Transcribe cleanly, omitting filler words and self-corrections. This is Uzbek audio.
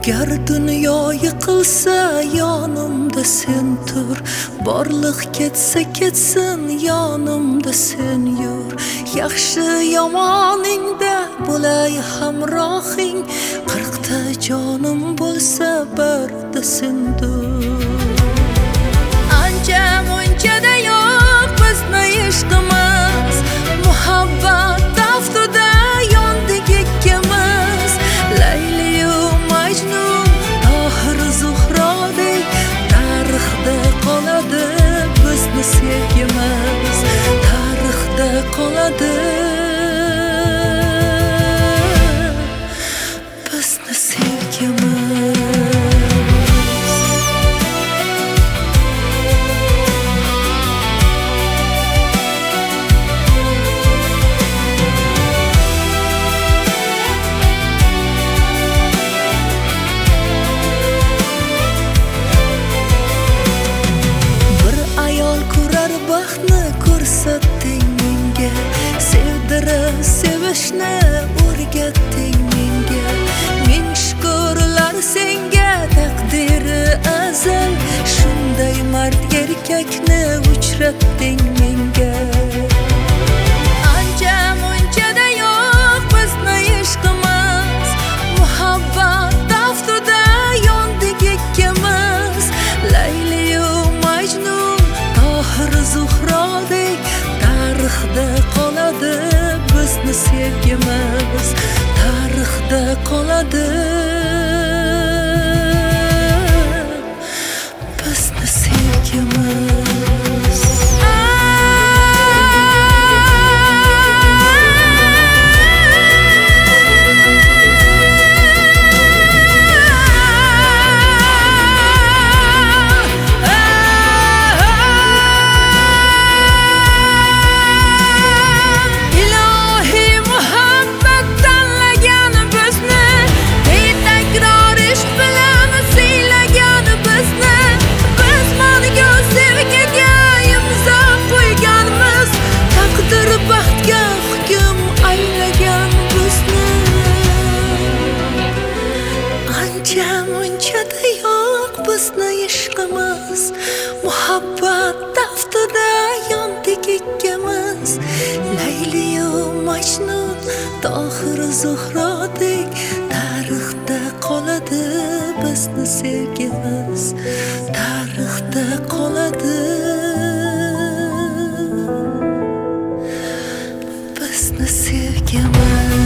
Gar dunyo yiqilsa yonimda sen tur, borliq ketsa ketsin yonimda sen yur. Yaxshi yomoningda bo'lay hamrohing, 40 ta jonim bo'lsa birda sendur. Ancha munchada yo'q bizni ishqimiz, muhabbat daftida yondik ikkimiz. Layliyu Majnun, Tohir Zuhrodek tarixda qoladi bizni sevgimiz, tarixda qoladi bizni sevgimiz. Baxtni ko'rsatding menga, sevdirib sevishni o'rgatding menga. Ming shukrlar senga, taqdiri azal, shunday mard erkakni uchratding menga. Ancha munchada yo'q bizni ishqimiz, muhabbat daftida yondik ikkimiz. Layliyu Majnun, Tohir Zuhrodek tarixda qoladi bizni sevgimiz, tarixda qoladi bizni sevgimiz. Munchada yo'q bizni ishqimiz, muhabbat daftida yondik ikkimiz. Layliyu Majnun, Tohir Zuhrodek tarixda qoladi bizni sevgimiz, tarixda qoladi bizni sevgimiz.